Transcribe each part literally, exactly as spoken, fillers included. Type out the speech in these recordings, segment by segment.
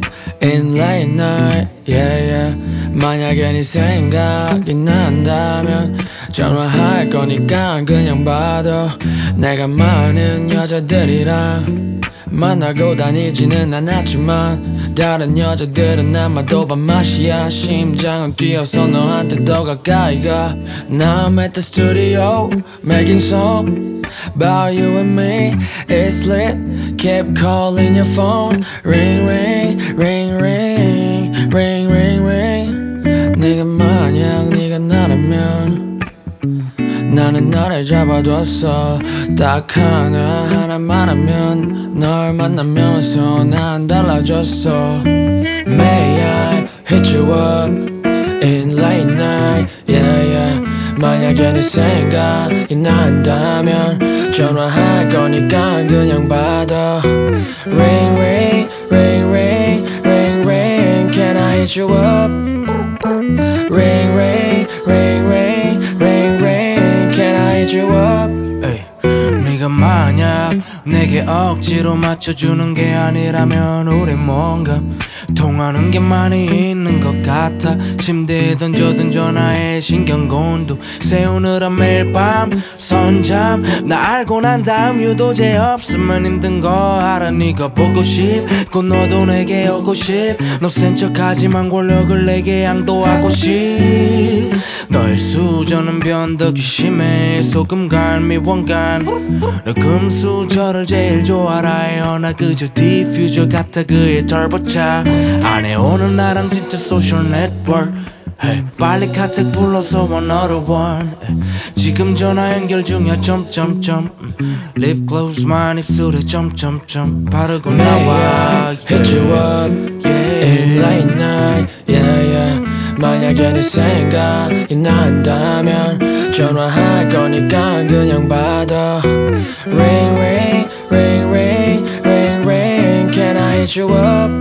in late night, yeah, yeah. 만약에 네 생각이 난다면 전화할 거니까 그냥 받아. 내가 많은 여자들이랑 만나고 다니지는 않았지만 다른 여자들은 아마도 밥맛이야. 심장은 뛰어서 너한테 더 가까이 가. Now I'm at the studio making song about you and me. It's lit. Keep calling your phone. Ring ring ring ring ring ring ring. 네가 만약 네가 나라면 나는 너를 잡아뒀어. 딱 하나 하나만 하면 널 만나면서 난 달라졌어. May I hit you up in late night, yeah, yeah. 만약에 네 생각이 난다면 전화할 거니까 그냥 받아. Ring ring ring ring ring ring. Can I hit you up? Ring ring ring ring ring ring. Can I hit you up? 에이, 네가 만약 내게 억지로 맞춰주는 게 아니라면 우리 뭔가 통하는 게 많이 있는 것 같아. 침대에 던져둔 전화에 신경곤두 세우느라 매일 밤 선잠. 나 알고 난 다음 유도제 없으면 힘든 거 알아. 네가 보고 싶고 너도 내게 오고 싶. 너 센 척하지만 권력을 내게 양도하고 싶. 너의 수저는 변덕이 심해. 소금 간 미원간 너 금수저를 제일 좋아라 해요. 나 그저 디퓨저 같아 그의 터보차 안에 오는 나랑 진짜 소셜 네트워크. hey, 빨리 카텍 불러서 원어로 원. hey, 지금 전화 연결 중이야 점점점. 립 글로스만 입술에 점점점 바르고 나와. May I hit you up yeah. in late night, yeah, yeah. 만약에 네 생각이 난다면 전화할 거니까 그냥 받아. Ring ring ring ring ring ring. Can I hit you up?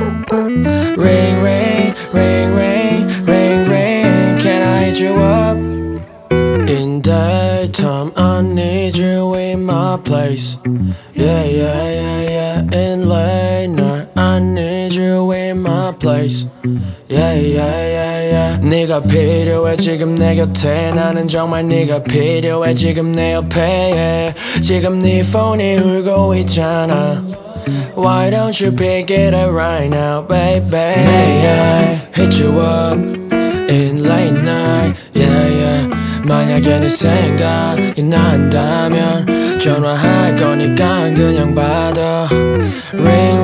Ring ring ring ring ring ring. Can I hit you up? In daytime I need you in my place, yeah, yeah, yeah, yeah. In late night I need you in my place, yeah, yeah, yeah, yeah. 네가 필요해 지금 내 곁에. 나는 정말 네가 필요해 지금 내 옆에, yeah. 지금 네 폰이 울고 있잖아. Why don't you pick it up right now, baby? May I hit you up in late night, yeah, yeah. 만약에 네 생각이 난다면 전화할 거니까 그냥 받아. Ring